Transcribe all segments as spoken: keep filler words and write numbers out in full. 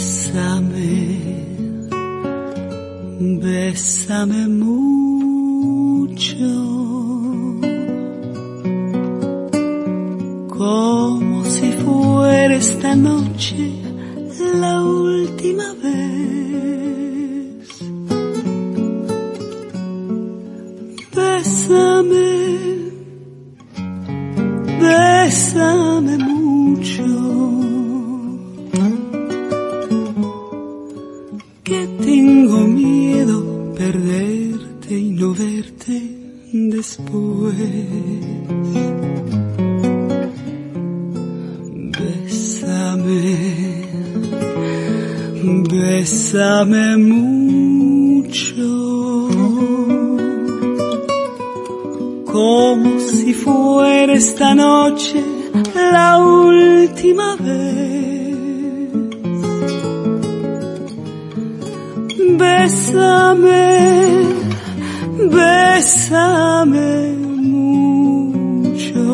Bésame, bésame mucho, como si fuera esta noche la última vez. Bésame, bésame mucho, que tengo miedo perderte y no verte después. Bésame, bésame mucho, como si fuera esta noche la última vez. Bésame, bésame mucho,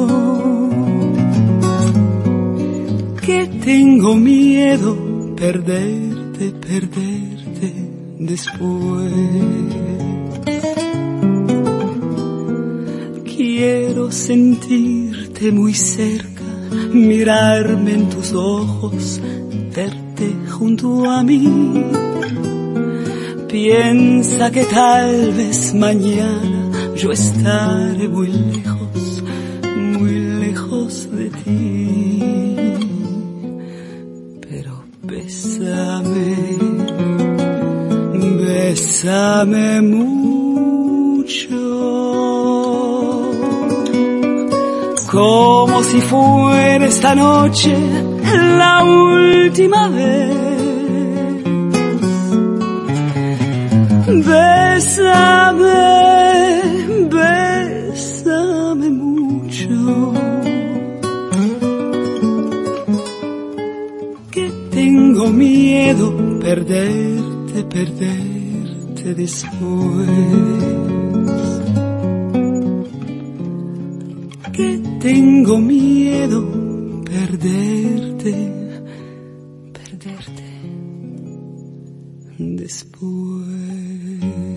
que tengo miedo perderte, perderte después. Quiero sentirte muy cerca, mirarme en tus ojos, verte junto a mí. Piensa que tal vez mañana yo estaré muy lejos, muy lejos de ti. Pero bésame, bésame mucho, como si fuera esta noche la última vez. Bésame, bésame mucho, que tengo miedo perderte, perderte después. Que tengo miedo perderte, perderte después.